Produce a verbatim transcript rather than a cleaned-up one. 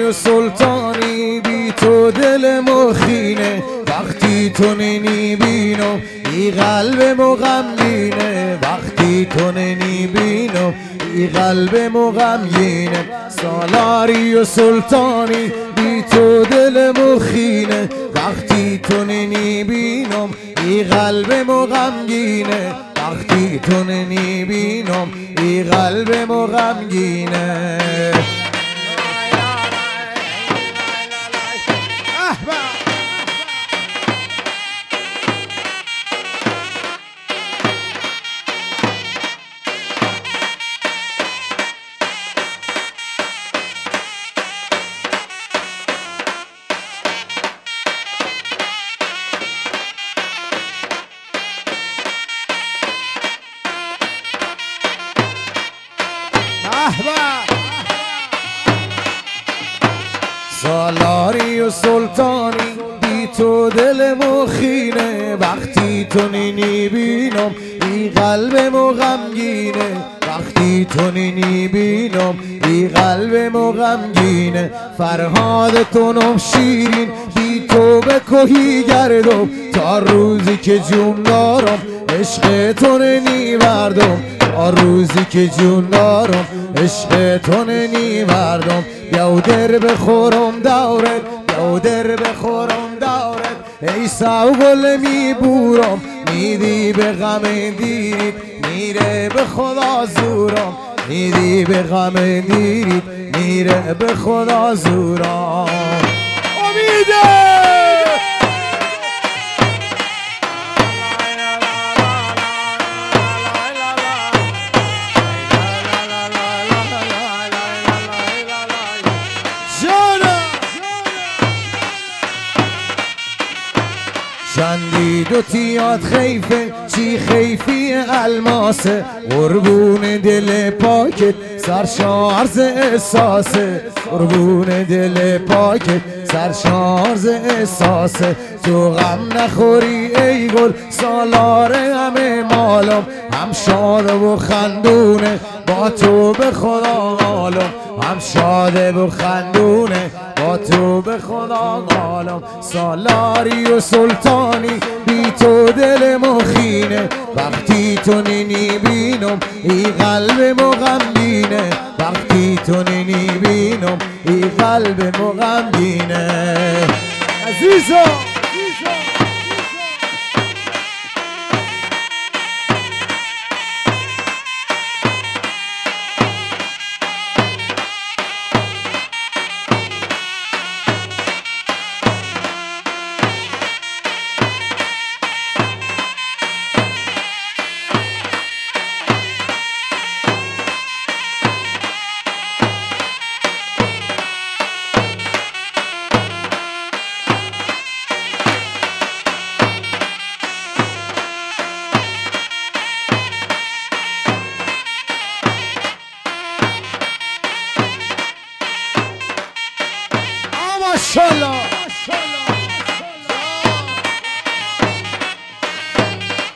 و سلطانی بی تو دل مخینه وقتی تو نی بینم ای قلب مغمگینه وقتی تو نی بینم ای قلب مغمگینه سالاری و سلطانی بی تو دل مخینه وقتی تو نی بینم ای قلب مغمگینه وقتی تو نی بینم ای قلب مغمگینه سالاری و سلطانی بی تو دل مخینه وقتی تو نی بینم ای قلب مغمگینه وقتی تو نی بینم ای قلب مغمگینه فرهاد تونم شیرین بی تو به کهی گردم تا روزی که جون دارم عشق تو نی بردم تا روزی که جون دارم عشق تو نی بردم بیاو در بخورم دورت بیاو در بخورم دورت ای ساو گل می بورم میدی به غم دیرید میره به خدا زورم میدی به غم دیرید میره به خدا زورم امیده چندی دو تیاد خیفه چی خیفی الماسه قربون دل پاکت سرشارز احساسه قربون دل پاکت سرشارز احساسه تو غم نخوری ای گل سالار همه مالم هم شاده و خندونه با تو به خدا غالم هم شاده و خندونه با تو به خدا غالم سالاری و سلطانی بی تو دل مخینه وقتی تو نی بینم ای قلب مغمگینه وقتی تو نی بینم ای قلب مغمگینه عزیزا MashaAllah.